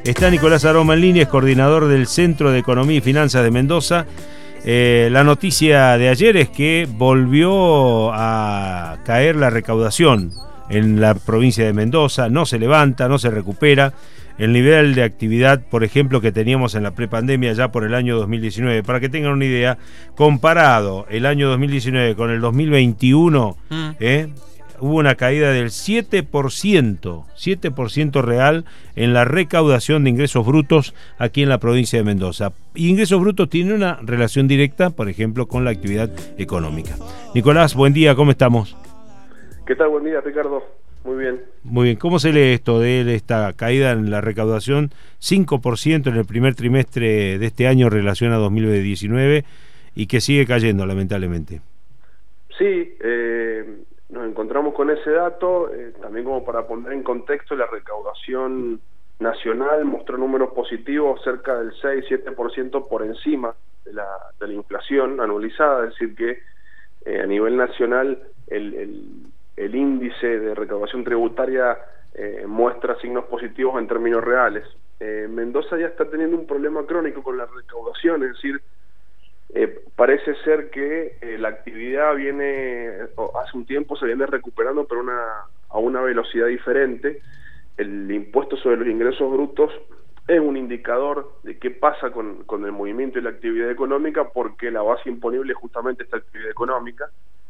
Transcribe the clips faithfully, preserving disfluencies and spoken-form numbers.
Está Nicolás Aroma en línea, es coordinador del Centro de Economía y Finanzas de Mendoza. Eh, la noticia de ayer es que volvió a caer la recaudación en la provincia de Mendoza, no se levanta, no se recupera el nivel de actividad, por ejemplo, que teníamos en la prepandemia ya por el año dos mil diecinueve. Para que tengan una idea, comparado el año dos mil diecinueve con el dos mil veintiuno, mm. ¿eh? hubo una caída del siete por ciento, siete por ciento real en la recaudación de ingresos brutos aquí en la provincia de Mendoza. Y ingresos brutos tiene una relación directa, por ejemplo, con la actividad económica. Nicolás, buen día, ¿cómo estamos? ¿Qué tal? Buen día, Ricardo. Muy bien. Muy bien. ¿Cómo se lee esto de esta caída en la recaudación? cinco por ciento en el primer trimestre de este año en relación a dos mil diecinueve y que sigue cayendo, lamentablemente. Sí, eh... nos encontramos con ese dato, eh, también como para poner en contexto, la recaudación nacional mostró números positivos cerca del seis a siete por ciento por encima de la, de la inflación anualizada, es decir que eh, a nivel nacional el, el, el índice de recaudación tributaria eh, muestra signos positivos en términos reales. Eh, Mendoza ya está teniendo un problema crónico con la recaudación, es decir, Eh, parece ser que eh, la actividad viene, hace un tiempo se viene recuperando, pero una, a una velocidad diferente. El impuesto sobre los ingresos brutos es un indicador de qué pasa con, con el movimiento y la actividad económica, porque la base imponible es justamente esta actividad económica.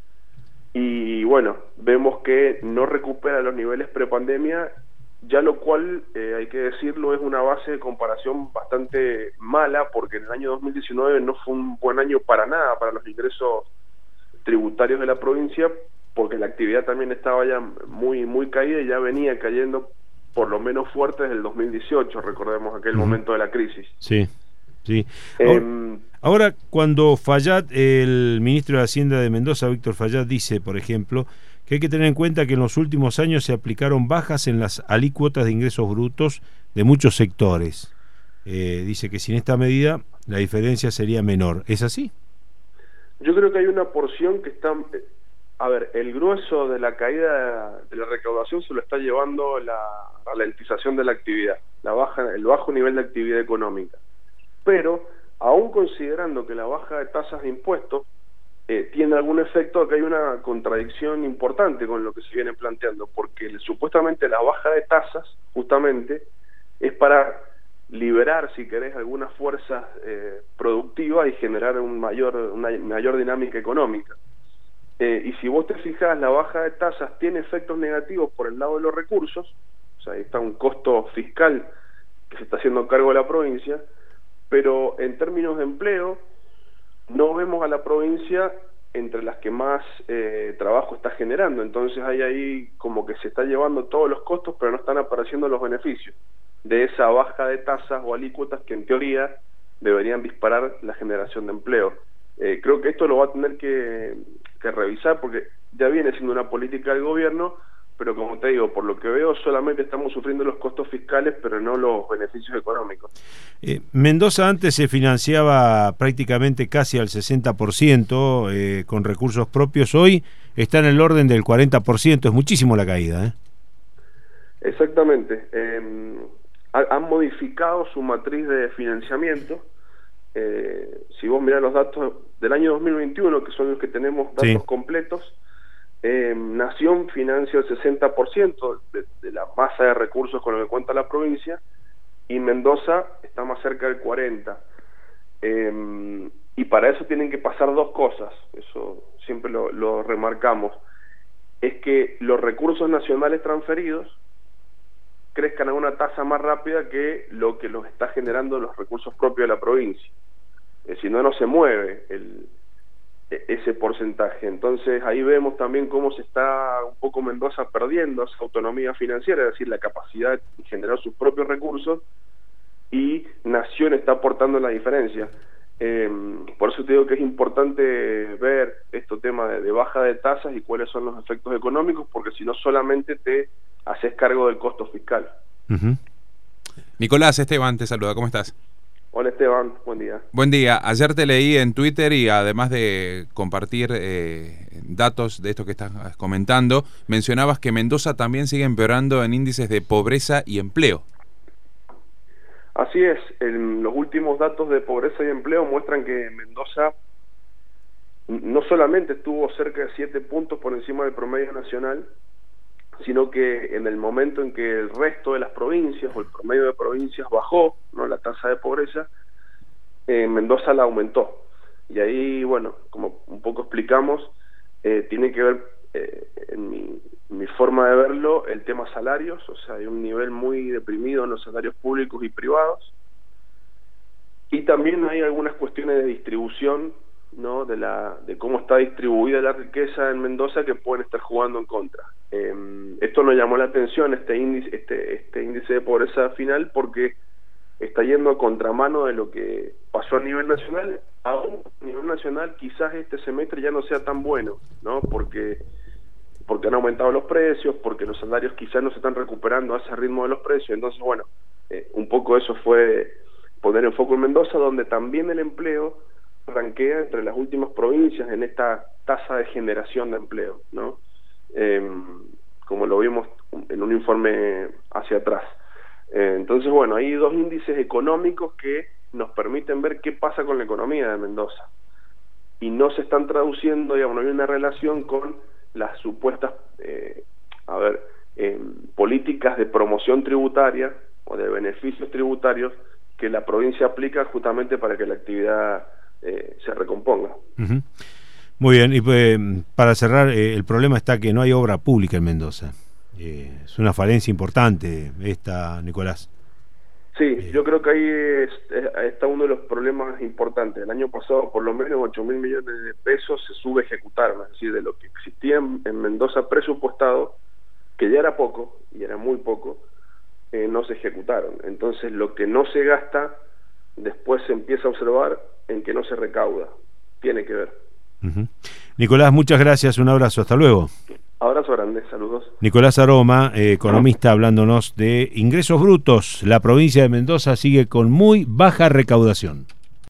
Y bueno, vemos que no recupera los niveles prepandemia, ya lo cual, eh, hay que decirlo, es una base de comparación bastante mala, porque en el año dos mil diecinueve no fue un buen año para nada para los ingresos tributarios de la provincia, porque la actividad también estaba ya muy muy caída y ya venía cayendo por lo menos fuerte desde el dos mil dieciocho, recordemos aquel uh-huh. momento de la crisis. Sí, sí. Eh, ahora, ahora, cuando Fallat, el ministro de Hacienda de Mendoza, Víctor Fallat, dice, por ejemplo, que hay que tener en cuenta que en los últimos años se aplicaron bajas en las alícuotas de ingresos brutos de muchos sectores. Eh, dice que sin esta medida la diferencia sería menor. ¿Es así? Yo creo que hay una porción que está... A ver, el grueso de la caída de la recaudación se lo está llevando la ralentización de la actividad, la baja, el bajo nivel de actividad económica. Pero, aún considerando que la baja de tasas de impuestos Eh, tiene algún efecto, acá hay una contradicción importante con lo que se viene planteando, porque supuestamente la baja de tasas justamente es para liberar, si querés, algunas fuerzas eh, productivas y generar un mayor, una mayor dinámica económica. Eh, y si vos te fijas, la baja de tasas tiene efectos negativos por el lado de los recursos, o sea, ahí está un costo fiscal que se está haciendo cargo de la provincia, pero en términos de empleo, no vemos a la provincia entre las que más eh, trabajo está generando, entonces hay ahí como que se está llevando todos los costos, pero no están apareciendo los beneficios de esa baja de tasas o alícuotas que en teoría deberían disparar la generación de empleo. Eh, creo que esto lo va a tener que, que revisar, porque ya viene siendo una política del gobierno, pero como te digo, por lo que veo solamente estamos sufriendo los costos fiscales, pero no los beneficios económicos. Eh, Mendoza antes se financiaba prácticamente casi al sesenta por ciento eh, con recursos propios, hoy está en el orden del cuarenta por ciento, es muchísimo la caída. ¿eh? Exactamente, eh, han modificado su matriz de financiamiento. Eh, si vos mirás los datos del año dos mil veintiuno, que son los que tenemos datos sí. completos, Eh, Nación financia el sesenta por ciento de, de la masa de recursos con lo que cuenta la provincia, y Mendoza está más cerca del cuarenta por ciento. Eh, y para eso tienen que pasar dos cosas, eso siempre lo, lo remarcamos, es que los recursos nacionales transferidos crezcan a una tasa más rápida que lo que los está generando los recursos propios de la provincia. Eh, si no, no se mueve el ese porcentaje. Entonces ahí vemos también cómo se está un poco Mendoza perdiendo esa autonomía financiera, es decir, la capacidad de generar sus propios recursos, y Nación está aportando la diferencia. Eh, por eso te digo que es importante ver este tema de, de baja de tasas y cuáles son los efectos económicos, porque si no solamente te haces cargo del costo fiscal. Uh-huh. Nicolás, Esteban te saluda, ¿cómo estás? Hola Esteban, buen día. Buen día. Ayer te leí en Twitter y además de compartir eh, datos de esto que estás comentando, mencionabas que Mendoza también sigue empeorando en índices de pobreza y empleo. Así es, en los últimos datos de pobreza y empleo muestran que Mendoza no solamente estuvo cerca de siete puntos por encima del promedio nacional, sino que en el momento en que el resto de las provincias o el promedio de provincias bajó, ¿no?, la tasa de pobreza, eh, Mendoza la aumentó. Y ahí, bueno, como un poco explicamos, eh, tiene que ver, eh, en mi, mi forma de verlo, el tema salarios. O sea, hay un nivel muy deprimido en los salarios públicos y privados, y también hay algunas cuestiones de distribución, ¿no?, de la de cómo está distribuida la riqueza en Mendoza, que pueden estar jugando en contra. Eh, esto nos llamó la atención, este índice este este índice de pobreza final, porque está yendo a contramano de lo que pasó a nivel nacional. Aún a nivel nacional quizás este semestre ya no sea tan bueno, ¿no?, porque porque han aumentado los precios, porque los salarios quizás no se están recuperando a ese ritmo de los precios. Entonces, bueno, eh, un poco eso fue poner en foco en Mendoza, donde también el empleo ranquea entre las últimas provincias en esta tasa de generación de empleo, ¿no? Eh, como lo vimos en un informe hacia atrás. Eh, entonces, bueno, hay dos índices económicos que nos permiten ver qué pasa con la economía de Mendoza, y no se están traduciendo, digamos, no hay una relación con las supuestas, eh, a ver, eh, políticas de promoción tributaria o de beneficios tributarios que la provincia aplica justamente para que la actividad Eh, se recomponga. Uh-huh. Muy bien, y pues, para cerrar, eh, el problema está que no hay obra pública en Mendoza. Eh, es una falencia importante esta, Nicolás. Sí, eh. yo creo que ahí es, es, está uno de los problemas importantes. El año pasado por lo menos ocho mil millones de pesos se subejecutaron, es decir, de lo que existía en, en Mendoza presupuestado, que ya era poco, y era muy poco, eh, no se ejecutaron. Entonces lo que no se gasta, después se empieza a observar en que no se recauda. Tiene que ver. Uh-huh. Nicolás, muchas gracias, un abrazo, hasta luego. Abrazo grande, saludos. Nicolás Aroma, eh, economista, hablándonos de ingresos brutos. La provincia de Mendoza sigue con muy baja recaudación.